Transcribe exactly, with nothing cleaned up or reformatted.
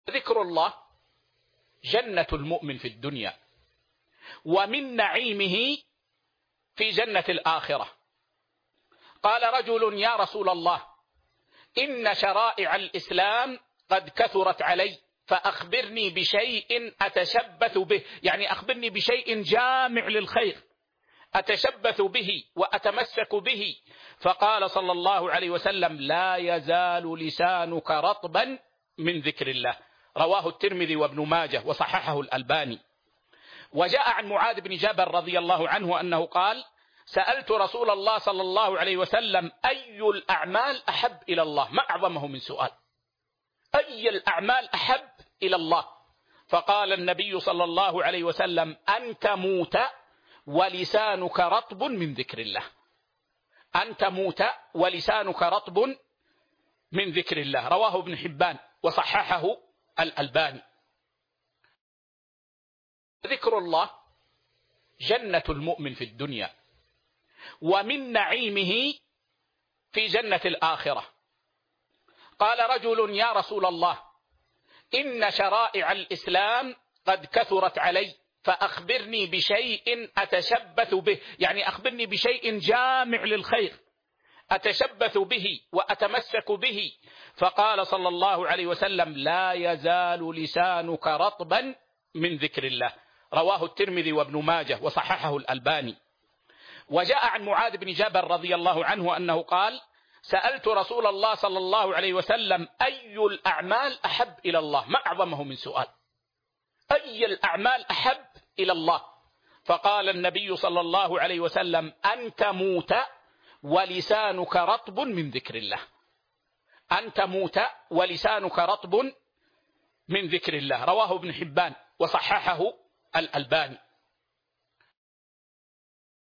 ذكر الله جنة المؤمن في الدنيا، ومن نعيمه في جنة الآخرة. قال رجل: يا رسول الله، إن شرائع الإسلام قد كثرت علي، فأخبرني بشيء أتشبث به، يعني أخبرني بشيء جامع للخير أتشبث به وأتمسك به. فقال صلى الله عليه وسلم: لا يزال لسانك رطبا من ذكر الله. رواه الترمذي وابن ماجه وصححه الألباني. وجاء عن معاذ بن جبل رضي الله عنه أنه قال: سألت رسول الله صلى الله عليه وسلم: أي الأعمال أحب إلى الله؟ ما أعظمه من سؤال، أي الأعمال أحب إلى الله؟ فقال النبي صلى الله عليه وسلم: أن تموت ولسانك رطب من ذكر الله. أن تموت ولسانك رطب من ذكر الله. رواه ابن حبان وصححه الألباني. ذكر الله جنة المؤمن في الدنيا، ومن نعيمه في جنة الآخرة. قال رجل: يا رسول الله، إن شرائع الإسلام قد كثرت علي، فأخبرني بشيء أتشبث به، يعني أخبرني بشيء جامع للخير أتشبث به وأتمسك به. فقال صلى الله عليه وسلم: لا يزال لسانك رطبا من ذكر الله. رواه الترمذي وابن ماجه وصححه الألباني. وجاء عن معاذ بن جبل رضي الله عنه أنه قال: سألت رسول الله صلى الله عليه وسلم: أي الأعمال أحب إلى الله؟ ما أعظمه من سؤال، أي الأعمال أحب إلى الله؟ فقال النبي صلى الله عليه وسلم: أن تموت ولسانك رطب من ذكر الله. أن تموت ولسانك رطب من ذكر الله. رواه ابن حبان وصححه الألباني.